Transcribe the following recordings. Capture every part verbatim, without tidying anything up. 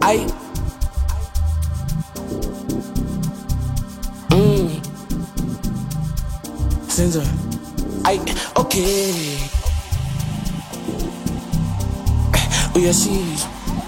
Ay. Mm. Senza. Ay, okay. Uyasizwa.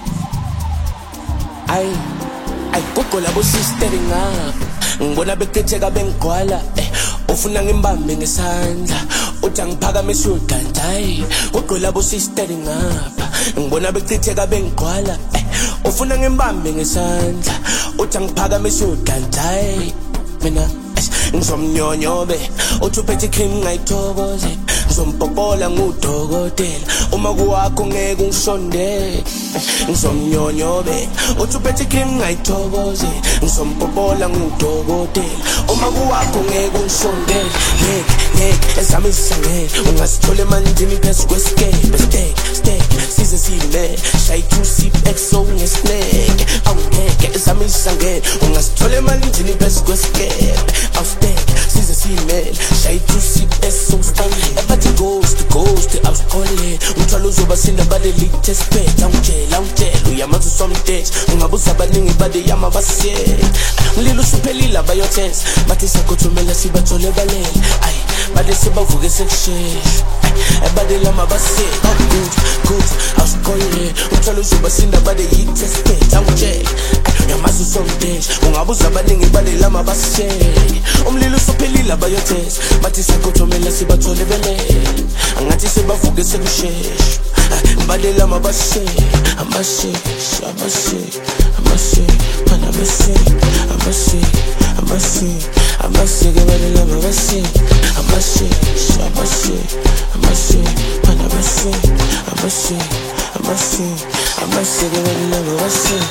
Ay, ay gogo labo sister ngapha. Ngibona bekhetheka bengigwala. Eh, ufuna ngimbambe ngesandla. Uthi angiphakamise udanda. Ay, gogo labo sister ngapha. Ngibona bekhetheka bengigwala. Eh, ufuna ngimbambe ngesandla. Uthi angiphakamise udanda. Ay, mina ngizomnyonyobe. Uthi uphethe cream ngayithokoze. Ngizompopola ngudokotela. Uma kuwakho ngeke ungisondele. Ngizomnyonyobe. Uthi uphethe cream ngayithokoze. Ngizompopola ngudokotela. Uma kuwakho ngeke ungisondele. Ngeke ngeke ezami isangele. Ungasithole emanzini phezu kwesikebe. Steak steak size sime. Shay two sip exo ngesnake. Awungeke ezami isangele. Ungasithole emanzini phezu kwesikebe. Aw steak size sime. Shay two sip exo ngesnake. Ebathi ghost ghost awusikhole. Umthwalo uzoba sinda bale lithe spect. Awungitshela awungitshela uyamazi usomthetho. Ungabuza abaningi bade yama basiye. Ngililo suphelile bayothensa. Bathi sakhothumela sibathole balele. Ay bade sibavuke sekushesha. Ebade lama basiye. Oh good good awusikhole. Umthwalo uzoba sinda bade lithe spect. Awungitshela uyamazi usomthetho. Ungabuza abaningi bade lama basiye. Umlilo suphelile bayothensa. Bathi sakhothumela sibathole balele. Angathi sibavuke sekushesha. Bade lama basiye. Amasiye amasiye amasiye mana amasiye amasiye amasiye amasiye bade lama basiye. Amasiye amasiye amasiye mana amasiye amasiye amasiye amasiye bade lama basiye.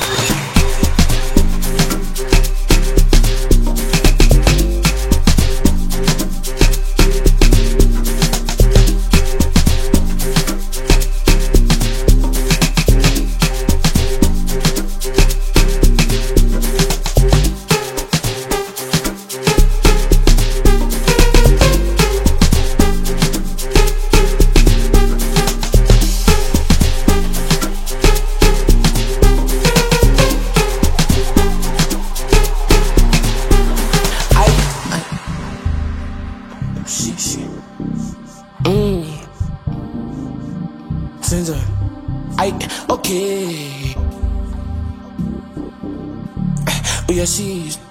Mm. Senza. Ay, okay. Uyasizwa.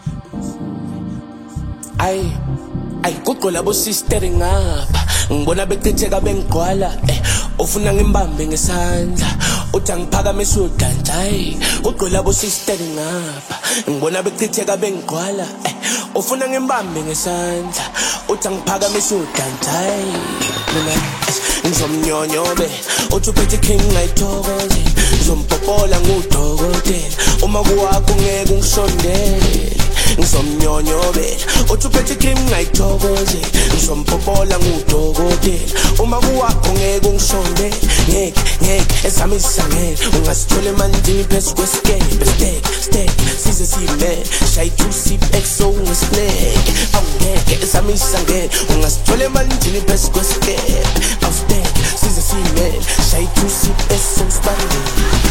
Ay, ay gogo labo sister ngapha. Ngibona bekhetheka bengigwala. Eh, ufuna ngimbambe ngesandla. Uthi angiphakamise udanda. Ay, gogo labo sister ngapha. Ngibona bekhetheka bengigwala. Eh, ufuna ngimbambe ngesandla. Uthi angiphakamise udanda. Ay, mina ngizomnyonyobe. Uthi uphethe cream ngayithokoze. Ngizompopola ngudokotela. Uma kuwakho ngeke ungisondele. Ngizomnyonyobe. Uthi uphethe cream ngayithokoze. Ngizompopola ngudokotela. Uma kuwakho ngeke ungisondele. Ngeke ngeke ezami isangele. Ungasithole emanzini phezu kwesikebe. Steak steak size sime. Shay two sip exo ngesnake. Awungeke ezami isangele. Ungasithole emanzini phezu kwesikebe. Aw steak size sime. Shay two sip exo ngesnake.